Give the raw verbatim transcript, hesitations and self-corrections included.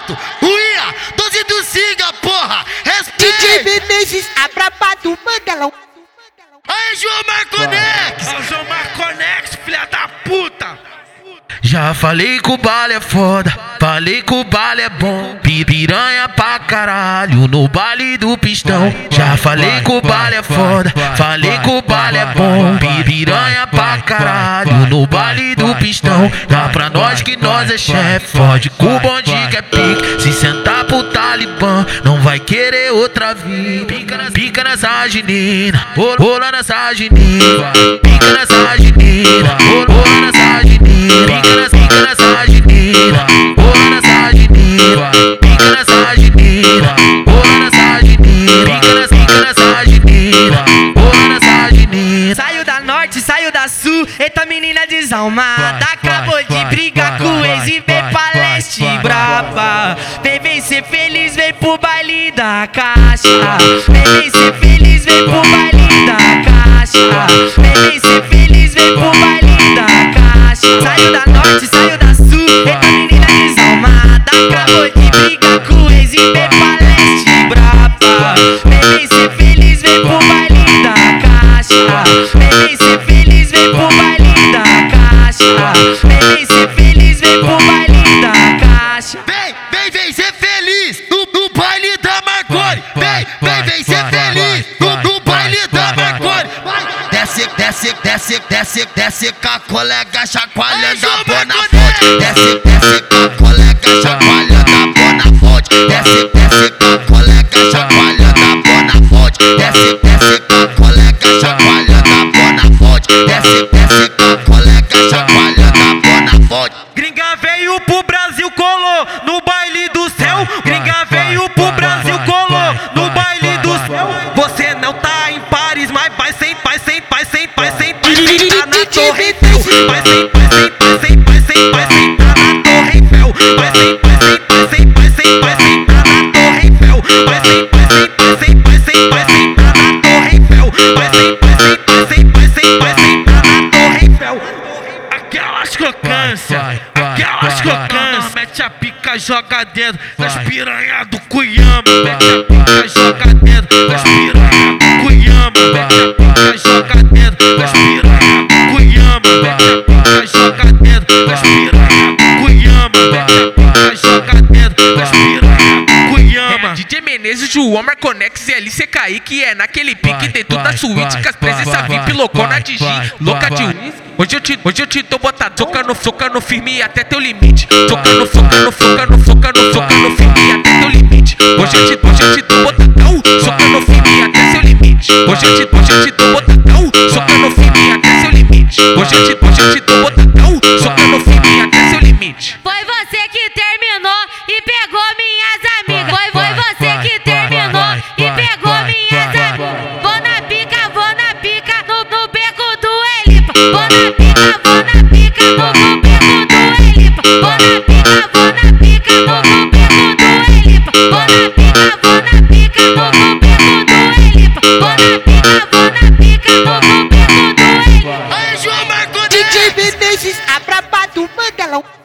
Neto, Uia, doze do Singa, porra, D J respeita. Menezes, a braba do Mandelão. Aí, João Marconex. Ó, o João Marconex, filha da puta. Já falei que o baile é foda, falei que o baile é bom. Piranha pra caralho no baile do pistão. Já falei que o baile é foda, falei que o baile é bom. Piranha pra caralho no baile do pistão. Dá pra nós que nós é chefe, fode com o bonde que é pique. Se sentar pro Talibã, não vai querer outra vida. Pica, nas, pica nessa genina, rola nessa genina. Pica nessa genina, rola nessa genina. Pica nessa, pica nessa genina, rola nessa genina. Pica nessa genina, rola nessa genina. Pica nessa, pica nessa genina, rola nessa genina. Saiu da norte, saiu da sul, eita menina desalmada. Acabou de brigar com o ex e veio pra leste brava. Vem, vem ser feliz, vem pro baile da caixa. Vem, vem ser feliz, vem pro baile da caixa. Vem, vem ser feliz, vem pro baile da caixa. Saiu da norte, saiu da sul, eita menina desalmada. Acabou de brigar com o ex e veio pra leste brava. Vem, vem ser feliz, vem pro baile da caixa. Vem, vem ser feliz, vem pro baile da caixa. Vem, vem ser feliz, vem pro baile da caixa. Vem, vem, vem ser feliz no, no baile da Marconi. Vem, vem, vem ser feliz no, no baile da Marconi. Desce, desce, desce, desce, desce com a colega chacoalhando a bona fonte. Desce, desce com a colega chacoalhando a bona fonte. Desce, desce com a colega chacoalhando a bona fonte. Desce, desce com a colega chacoalhando a bona fonte. Desce, desce com a colega chacoalhando a bona fonte. Gringa veio pro Brasil, colou no baile do céu. Gringa veio pro Brasil, colou no baile do céu. Você não tá em Paris, mas vai sem, vai sem, vai sem, vai sem, vai sem, tá na Torre Eiffel. Vai sem, vai sem, vai sem, vai sem, vai sem, tá na Torre Eiffel. Vai sem, vai sem, vai sem, vai sem, vai sem, tá na Torre Eiffel. Vai sem, vai sem, vai sem, vai sem, vai sem, tá na Torre Eiffel. Vai sem, vai sem, vai sem, vai sem, vai sem, tá na Torre Eiffel. Aquelas crocâncias, aquelas crocâncias. Mete a pica, joga dentro das piranha do Cuyama. Mete a pica, joga dentro das piranha do Cuyama. Mete a pica, joga dentro das piranha do Cuyama. Mete a pica, joga dentro das piranha do Cuyama. Mete a pica, joga dentro das piranha do Cuyama. D J Menezes, João Marconex e L C Kaique é naquele pique, tem toda a suíte com as presença V I P, loucona de gin, louca de uísque. Hoje eu te, hoje eu te dou botar, tocando, focando firme até teu limite. Tocando, focando, focando, focando, focando firme até teu limite. Hoje eu te, hoje eu te dou botacão, socando firme até seu limite. Hoje eu te, hoje eu te dou botacão, socando firme até seu limite. Hoje eu te, hoje eu te dou botacão, socando firme até seu limite. Foi você que terminou e pegou minhas amigas. Foi, foi você que terminou e pegou minhas amigas. Vou na pica, vou na pica no, no beco do Elipa. Vou na pica, vou na pica no, no beco do Elipa. Vou na pica, vou na pica no, no beco do Elipa. Vou na pica, vou na pica no, no beco do Elipa. Vou na pica, vou na pica no, no beco do Elipa. Aí, João Marconex. D J Menezes, a braba do Mandelão.